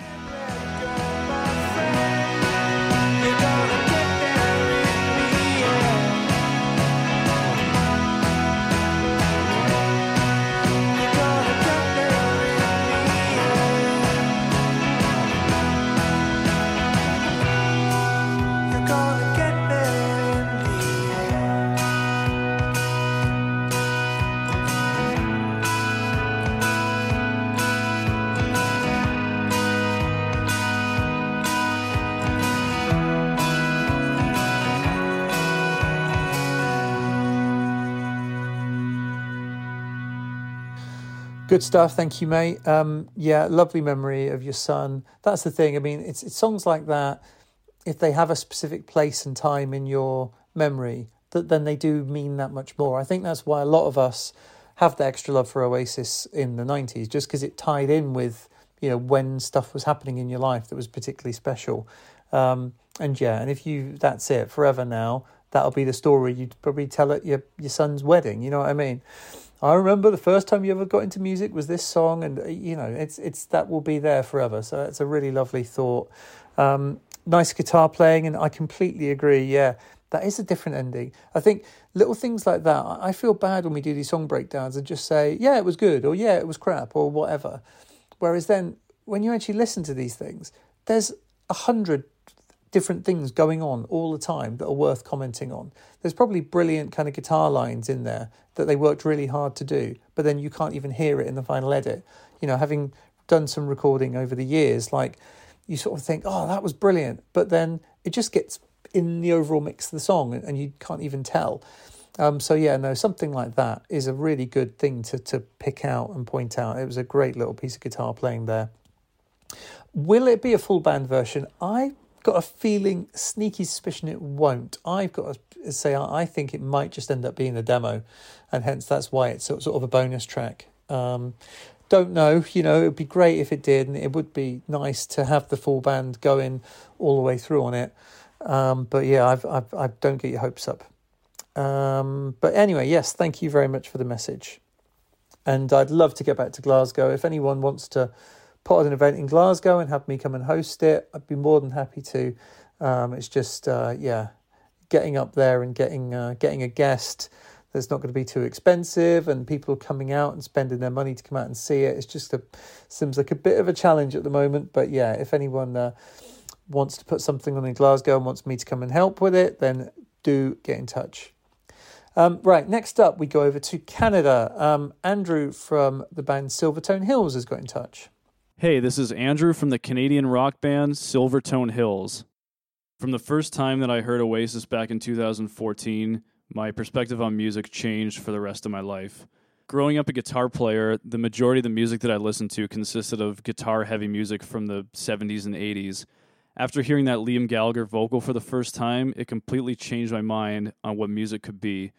Speaker 2: Good stuff, thank you, mate. Lovely memory of your son. That's the thing. I mean, it's songs like that. If they have a specific place and time in your memory, then they do mean that much more. I think that's why a lot of us have the extra love for Oasis in the 90s, just because it tied in with when stuff was happening in your life that was particularly special. And that's it forever now. That'll be the story you'd probably tell at your son's wedding. You know what I mean? I remember the first time you ever got into music was this song, and it's that will be there forever. So it's a really lovely thought. Nice guitar playing, and I completely agree. Yeah, that is a different ending. I think little things like that. I feel bad when we do these song breakdowns and just say, yeah, it was good, or yeah, it was crap, or whatever. Whereas then when you actually listen to these things, there's 100 different things going on all the time that are worth commenting on. There's probably brilliant kind of guitar lines in there that they worked really hard to do, but then you can't even hear it in the final edit. Having done some recording over the years, like you sort of think, oh, that was brilliant, but then it just gets in the overall mix of the song and you can't even tell. Something like that is a really good thing to pick out and point out. It was a great little piece of guitar playing there. Will it be a full band version? I've got a feeling, sneaky suspicion it won't. I've got to say I think it might just end up being a demo, and hence that's why it's sort of a bonus track. Don't know, it would be great if it did, and it would be nice to have the full band going all the way through on it. But yeah, I don't get your hopes up. But anyway, yes, thank you very much for the message. And I'd love to get back to Glasgow. If anyone wants to put on an event in Glasgow and have me come and host it, I'd be more than happy to. It's just, getting up there and getting a guest that's not going to be too expensive, and people coming out and spending their money to come out and see it. It's just seems like a bit of a challenge at the moment. But yeah, if anyone wants to put something on in Glasgow and wants me to come and help with it, then do get in touch. Right, next up we go over to Canada. Andrew from the band Silvertone Hills has got in touch.
Speaker 10: Hey, this is Andrew from the Canadian rock band Silvertone Hills. From the first time that I heard Oasis back in 2014, my perspective on music changed for the rest of my life. Growing up a guitar player, the majority of the music that I listened to consisted of guitar-heavy music from the 70s and 80s. After hearing that Liam Gallagher vocal for the first time, it completely changed my mind on what music could be.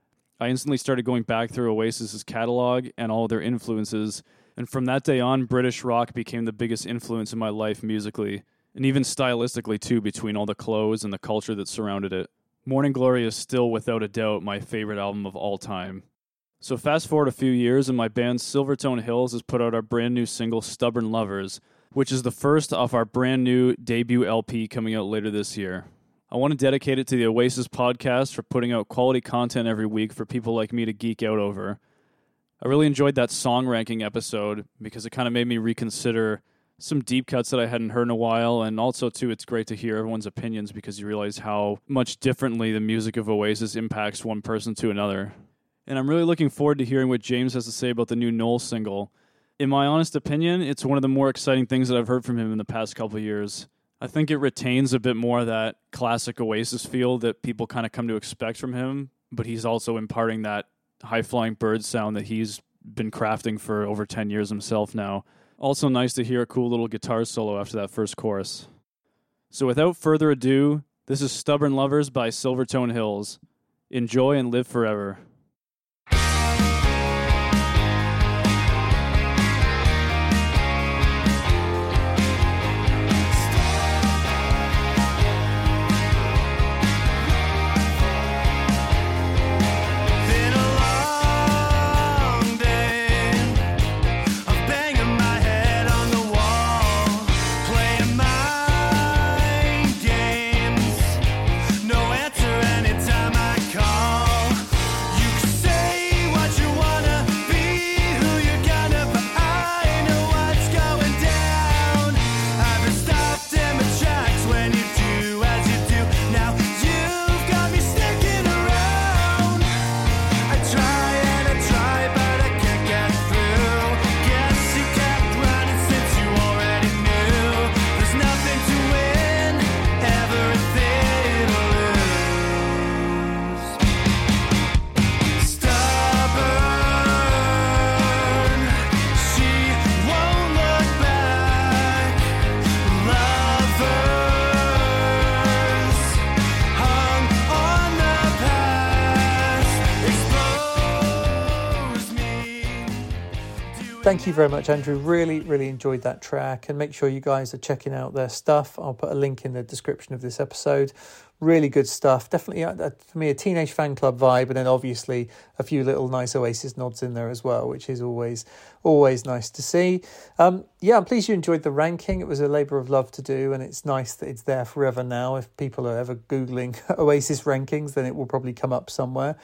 Speaker 10: I instantly started going back through Oasis's catalog and all of their influences, and from that day on, British rock became the biggest influence in my life musically, and even stylistically too, between all the clothes and the culture that surrounded it. Morning Glory is still, without a doubt, my favorite album of all time. So fast forward a few years, and my band Silvertone Hills has put out our brand new single, Stubborn Lovers, which is the first off our brand new debut LP coming out later this year. I want to dedicate it to the Oasis podcast for putting out quality content every week for people like me to geek out over. I really enjoyed that song ranking episode because it kind of made me reconsider some deep cuts that I hadn't heard in a while, and also, too, it's great to hear everyone's opinions because you realize how much differently the music of Oasis impacts one person to another. And I'm really looking forward to hearing what James has to say about the new Noel single. In my honest opinion, it's one of the more exciting things that I've heard from him in the past couple of years. I think it retains a bit more of that classic Oasis feel that people kind of come to expect from him, but he's also imparting that high-flying bird sound that he's been crafting for over 10 years himself now. Also nice to hear a cool little guitar solo after that first chorus. So without further ado, this is Stubborn Lovers by Silvertone Hills. Enjoy and live forever.
Speaker 8: Anytime I call, you
Speaker 2: thank you very much, Andrew. Really, really enjoyed that track, and make sure you guys are checking out their stuff. I'll put a link in the description of this episode. Really good stuff. Definitely, for me, a Teenage Fan Club vibe, and then obviously a few little nice Oasis nods in there as well, which is always nice to see. I'm pleased you enjoyed the ranking. It was a labour of love to do, and it's nice that it's there forever now. If people are ever Googling Oasis rankings, then it will probably come up somewhere.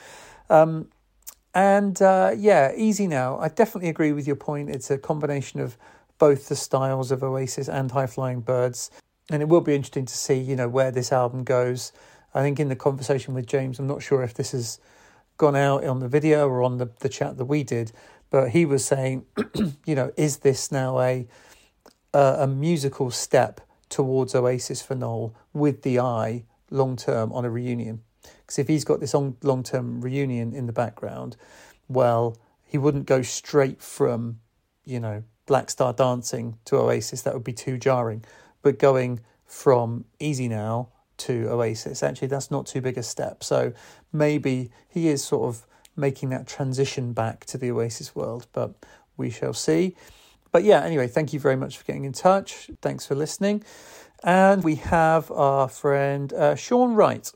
Speaker 2: Easy Now. I definitely agree with your point. It's a combination of both the styles of Oasis and High Flying Birds. And it will be interesting to see, where this album goes. I think in the conversation with James, I'm not sure if this has gone out on the video or on the chat that we did, but he was saying, is this now a musical step towards Oasis for Noel with the eye long-term on a reunion? Because if he's got this long-term reunion in the background, well, he wouldn't go straight from, Black Star Dancing to Oasis. That would be too jarring. But going from Easy Now to Oasis, actually, that's not too big a step. So maybe he is sort of making that transition back to the Oasis world, but we shall see. But yeah, anyway, thank you very much for getting in touch. Thanks for listening. And we have our friend Sean Wright.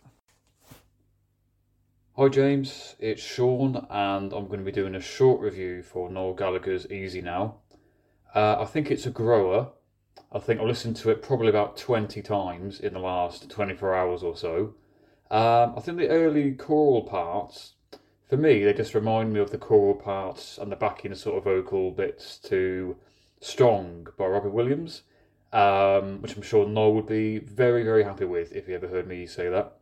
Speaker 11: Hi James, it's Sean, and I'm going to be doing a short review for Noel Gallagher's Easy Now. I think it's a grower. I think I've listened to it probably about 20 times in the last 24 hours or so. I think the early choral parts, for me, they just remind me of the choral parts and the backing sort of vocal bits to Strong by Robbie Williams, which I'm sure Noel would be very, very happy with if he ever heard me say that.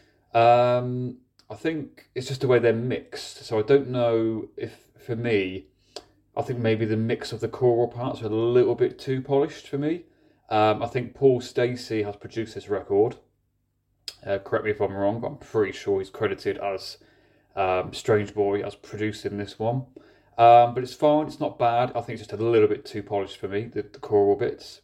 Speaker 11: I think it's just the way they're mixed. So I don't know if, for me, I think maybe the mix of the choral parts are a little bit too polished for me. I think Paul Stacey has produced this record. Correct me if I'm wrong, but I'm pretty sure he's credited as Strange Boy as producing this one. But it's fine, it's not bad. I think it's just a little bit too polished for me, the choral bits.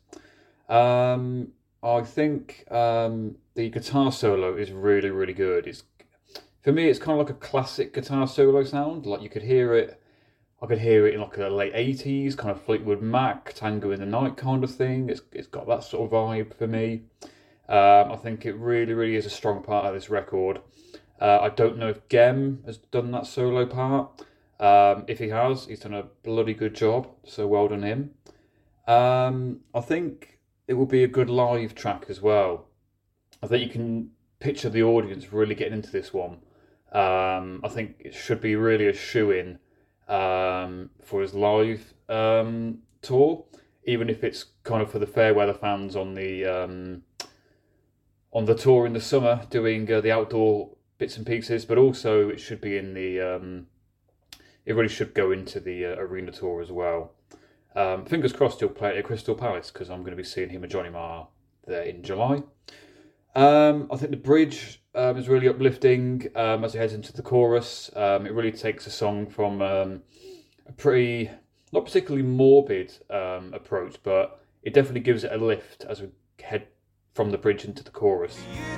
Speaker 11: I think the guitar solo is really, really good. For me, it's kind of like a classic guitar solo sound. Like I could hear it in like a late 80s, kind of Fleetwood Mac, Tango in the Night kind of thing. It's got that sort of vibe for me. I think it really, really is a strong part of this record. I don't know if Gem has done that solo part. If he has, he's done a bloody good job, so well done him. I think it will be a good live track as well. I think you can picture the audience really getting into this one. I think it should be really a shoe-in for his live tour, even if it's kind of for the fair weather fans on the tour in the summer, doing the outdoor bits and pieces. But also, it should be in the it really should go into the arena tour as well. Fingers crossed he'll play at Crystal Palace, because I'm going to be seeing him and Johnny Marr there in July. I think the bridge is really uplifting as it heads into the chorus. It really takes a song from a pretty, not particularly morbid approach, but it definitely gives it a lift as we head from the bridge into the chorus.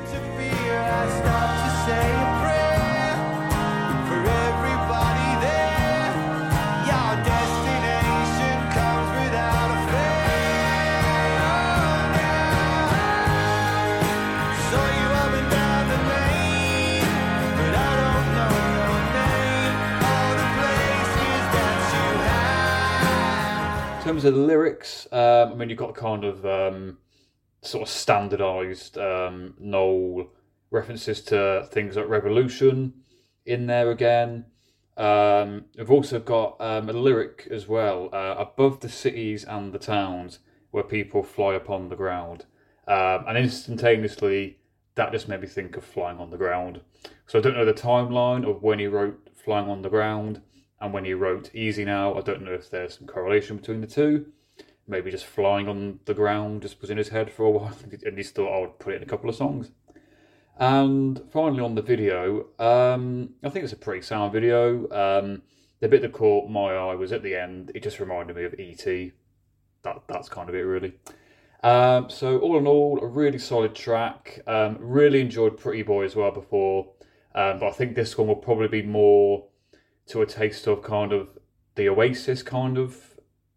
Speaker 11: In terms of the lyrics, you've got kind of sort of standardised Noel references to things like revolution in there again. We've also got a lyric as well, above the cities and the towns where people fly upon the ground. And instantaneously, that just made me think of flying on the ground. So I don't know the timeline of when he wrote Flying on the Ground and when he wrote Easy Now. I don't know if there's some correlation between the two. Maybe just flying on the ground just was in his head for a while, and he thought I would put it in a couple of songs. And finally on the video, I think it's a pretty sound video. The bit that caught my eye was at the end. It just reminded me of E.T. That's kind of it, really. So all in all, a really solid track. Really enjoyed Pretty Boy as well before, but I think this one will probably be more to a taste of kind of the Oasis kind of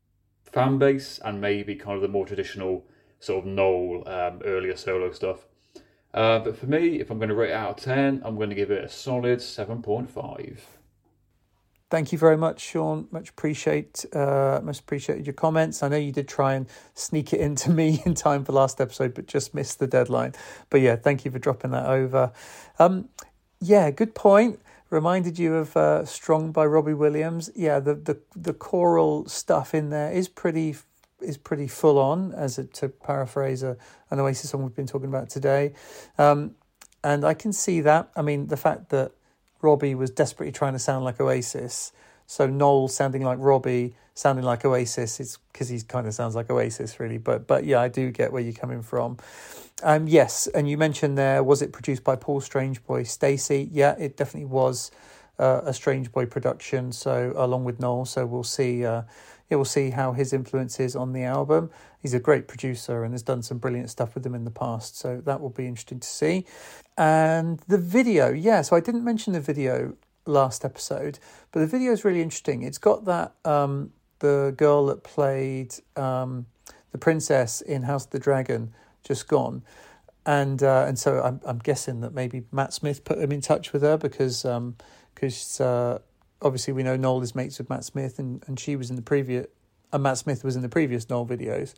Speaker 11: fan base and maybe kind of the more traditional sort of Noel earlier solo stuff. But for me, if I'm going to rate it out of 10, I'm going to give it a solid 7.5.
Speaker 2: Thank you very much, Sean. Much appreciated your comments. I know you did try and sneak it into me in time for last episode, but just missed the deadline. But yeah, thank you for dropping that over. Yeah, good point. Reminded you of Strong by Robbie Williams. Yeah, the choral stuff in there is pretty full on, to paraphrase an Oasis song we've been talking about today. And I can see that. I mean, the fact that Robbie was desperately trying to sound like Oasis, so Noel sounding like Robbie, sounding like Oasis, it's because he kind of sounds like Oasis, really. But yeah, I do get where you're coming from. Yes, and you mentioned there, was it produced by Paul Strangeboy Stacey? Yeah, it definitely was a Strangeboy production, so along with Noel. So we'll see. We'll see how his influence is on the album. He's a great producer and has done some brilliant stuff with them in the past, so that will be interesting to see. And the video, yeah, so I didn't mention the video last episode, but the video is really interesting. It's got that the girl that played the princess in House of the Dragon just gone, and so I'm guessing that maybe Matt Smith put him in touch with her because obviously we know Noel is mates with Matt Smith, and she was in the previous, and Matt Smith was in the previous Noel videos.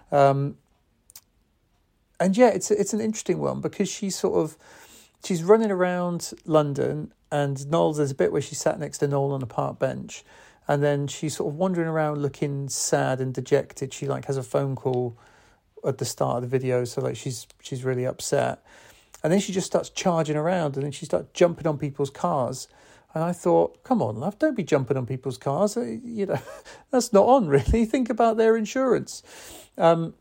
Speaker 2: And yeah, it's an interesting one because she's running around London, and there's a bit where she's sat next to Noel on a park bench, and then she's sort of wandering around looking sad and dejected. She has a phone call at the start of the video, so she's really upset. And then she just starts charging around, and then she starts jumping on people's cars. And I thought, come on, love, don't be jumping on people's cars. That's not on, really. Think about their insurance. And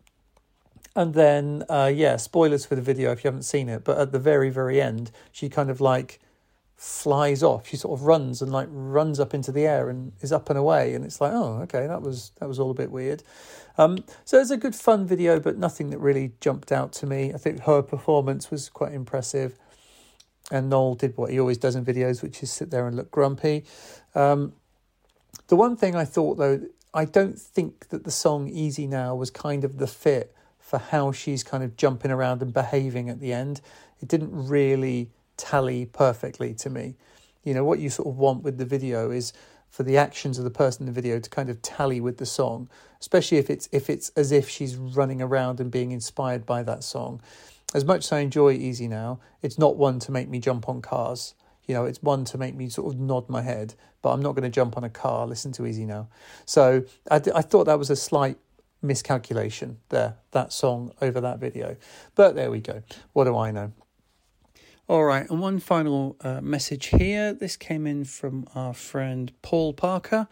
Speaker 2: then, spoilers for the video if you haven't seen it. But at the very, very end, she kind of flies off. She sort of runs up into the air and is up and away. And it's like, oh, okay, that was all a bit weird. So it's a good fun video, but nothing that really jumped out to me. I think her performance was quite impressive. And Noel did what he always does in videos, which is sit there and look grumpy. The one thing I thought, though, I don't think that the song Easy Now was kind of the fit for how she's kind of jumping around and behaving at the end. It didn't really tally perfectly to me. You know, what you sort of want with the video is for the actions of the person in the video to kind of tally with the song, especially if it's as if she's running around and being inspired by that song. As much as I enjoy Easy Now, it's not one to make me jump on cars. You know, it's one to make me sort of nod my head, but I'm not going to jump on a car, listen to Easy Now. So I thought that was a slight miscalculation there, that song over that video. But there we go. What do I know? All right, and one final message here. This came in from our friend Paul Parker.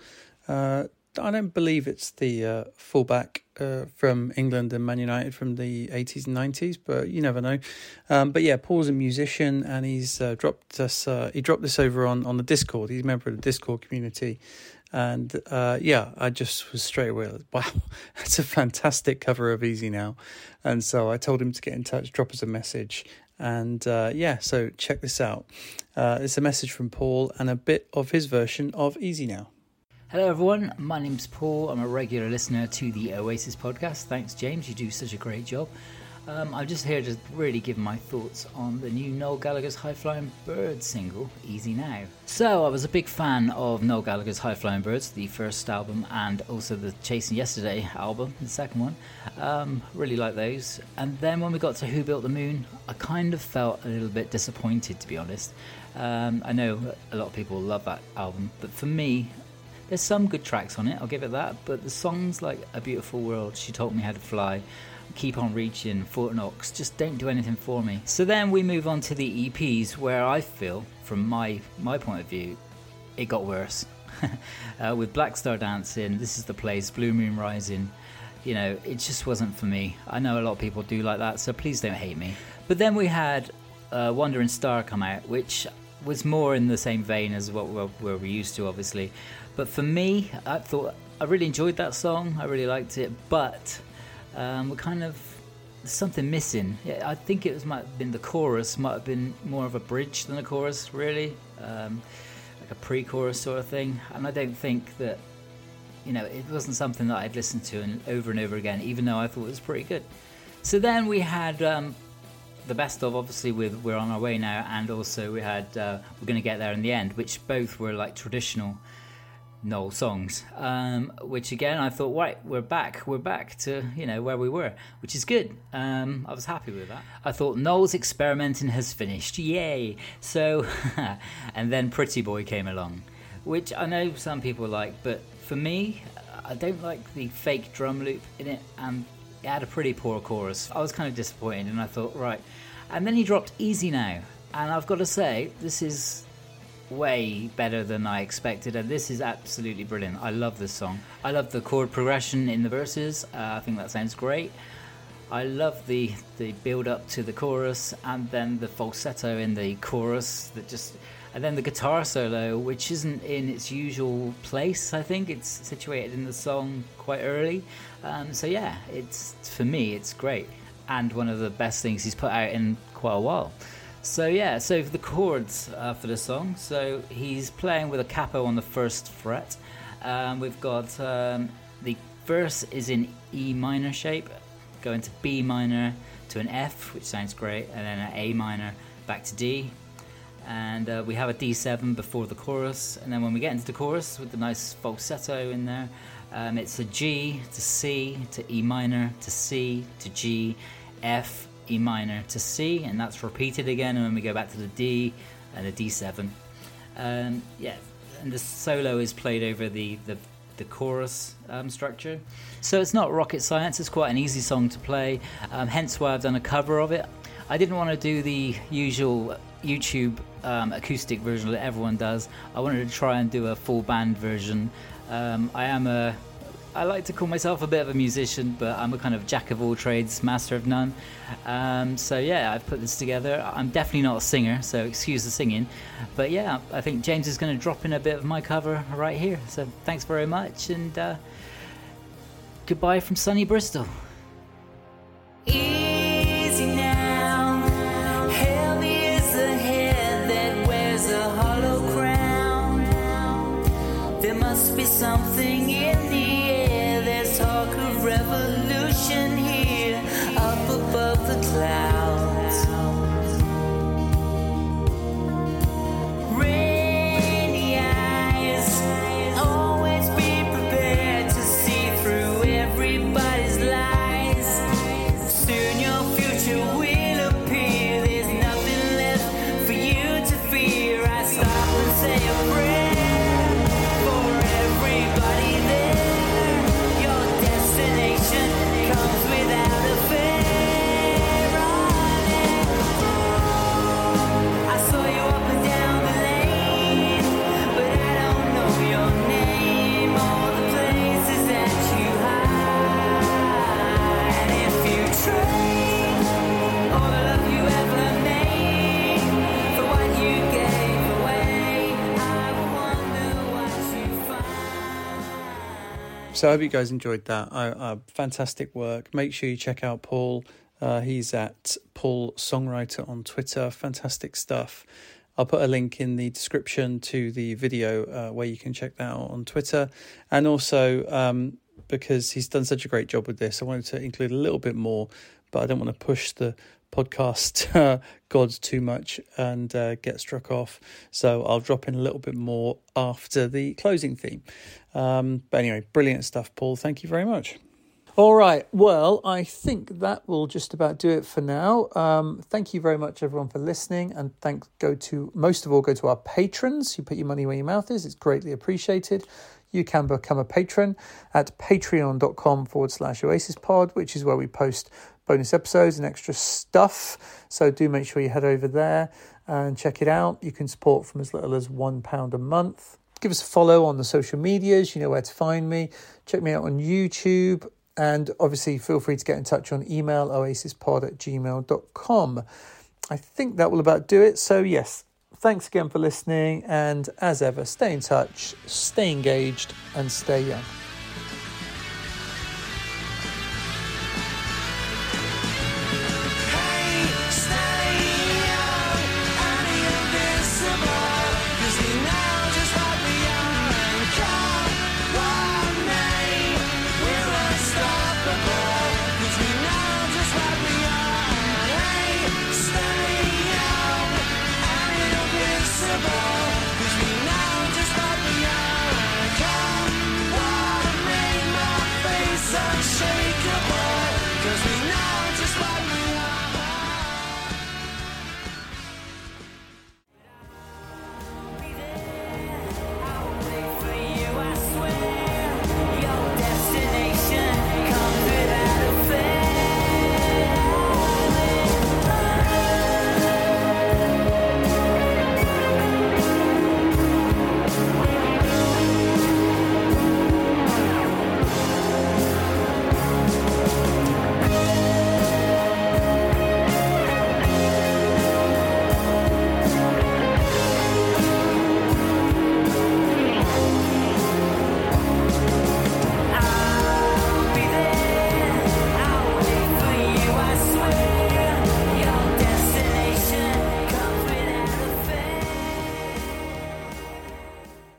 Speaker 2: I don't believe it's the fullback from England and Man United from the 80s and 90s, but you never know. But yeah, Paul's a musician, and he's dropped this over on the Discord. He's a member of the Discord community. And I just was straight away like, wow, that's a fantastic cover of Easy Now. And so I told him to get in touch, drop us a message. And so check this out. It's a message from Paul and a bit of his version of Easy Now.
Speaker 12: Hello everyone, my name's Paul. I'm a regular listener to the Oasis podcast. Thanks James, you do such a great job. I'm just here to really give my thoughts on the new Noel Gallagher's High Flying Birds single, Easy Now. So I was a big fan of Noel Gallagher's High Flying Birds, the first album, and also the Chasing Yesterday album, the second one. Really like those. And then when we got to Who Built the Moon, I kind of felt a little bit disappointed, to be honest. I know a lot of people love that album, but for me, there's some good tracks on it, I'll give it that, but the songs like A Beautiful World, She Taught Me How to Fly, Keep On Reaching, Fort Knox just don't do anything for me. So then we move on to the EPs, where I feel, from my point of view, it got worse. With Black Star Dancing, This Is the Place, Blue Moon Rising, you know, it just wasn't for me. I know a lot of people do like that, so please don't hate me. But then we had Wandering Star come out, which was more in the same vein as what we're used to, obviously. But for me, I thought I really enjoyed that song. I really liked it, but we're kind of there's something missing. I think it might have been the chorus, might have been more of a bridge than a chorus, really, like a pre-chorus sort of thing. And I don't think that it wasn't something that I'd listened to and over again, even though I thought it was pretty good. So then we had the best of, obviously, with We're On Our Way Now, and also we had We're Gonna Get There in the End, which both were like traditional Noel songs, which again I thought, right, we're back to where we were, which is good. I was happy with that. I thought Noel's experimenting has finished, yay. So and then Pretty Boy came along, which I know some people like, but for me, I don't like the fake drum loop in it, and it had a pretty poor chorus. I was kind of disappointed, and I thought, right. And then he dropped Easy Now, and I've got to say, this is way better than I expected, and this is absolutely brilliant. I love this song. I love the chord progression in the verses. I think that sounds great. I love the build up to the chorus, and then the falsetto in the chorus and then the guitar solo, which isn't in its usual place. I think it's situated in the song quite early. So yeah, for me it's great, and one of the best things he's put out in quite a while. So yeah, so the chords for the song. So he's playing with a capo on the first fret. We've got the verse is in E minor shape, going to B minor to an F, which sounds great, and then an A minor back to D. And we have a D7 before the chorus, and then when we get into the chorus with the nice falsetto in there, it's a G to C to E minor to C to G, F, E minor to C, and that's repeated again, and when we go back to the D and the D7. And the solo is played over the chorus structure. So it's not rocket science, it's quite an easy song to play, hence why I've done a cover of it. I didn't want to do the usual YouTube acoustic version that everyone does. I wanted to try and do a full band version. I like to call myself a bit of a musician, but I'm a kind of jack of all trades, master of none. So yeah, I've put this together. I'm definitely not a singer, so excuse the singing. But yeah, I think James is going to drop in a bit of my cover right here. So thanks very much, and goodbye from sunny Bristol.
Speaker 8: Easy now, heavy is the head that wears a hollow crown. There must be something in the air, there's talk of revolution here, up above the clouds. Rainy eyes, always be prepared to see through everybody's lies. Soon your future will appear, there's nothing left for you to fear. I stop and say a prayer for everybody there. Your destination comes without a fear on it. I saw you up and down the lane, but I don't know your name or the places that you hide. And if you trade all the love you ever made for what you gave away, I wonder what you find.
Speaker 2: So I hope you guys enjoyed that. Fantastic work. Make sure you check out Paul. He's at Paul Songwriter on Twitter. Fantastic stuff. I'll put a link in the description to the video where you can check that out on Twitter. And also, because he's done such a great job with this, I wanted to include a little bit more, but I don't want to push the podcast gods too much and get struck off. So I'll drop in a little bit more after the closing theme. But anyway, brilliant stuff, Paul. Thank you very much. All right. Well, I think that will just about do it for now. Thank you very much, everyone, for listening. And most of all, go to our patrons. You put your money where your mouth is. It's greatly appreciated. You can become a patron at patreon.com/OasisPod, which is where we post bonus episodes and extra stuff. So do make sure you head over there and check it out. You can support from as little as £1 a month. Give us a follow on the social medias. You know where to find me. Check me out on YouTube. And obviously, feel free to get in touch on email, oasispod@gmail.com. I think that will about do it. So yes, thanks again for listening. And as ever, stay in touch, stay engaged, and stay young.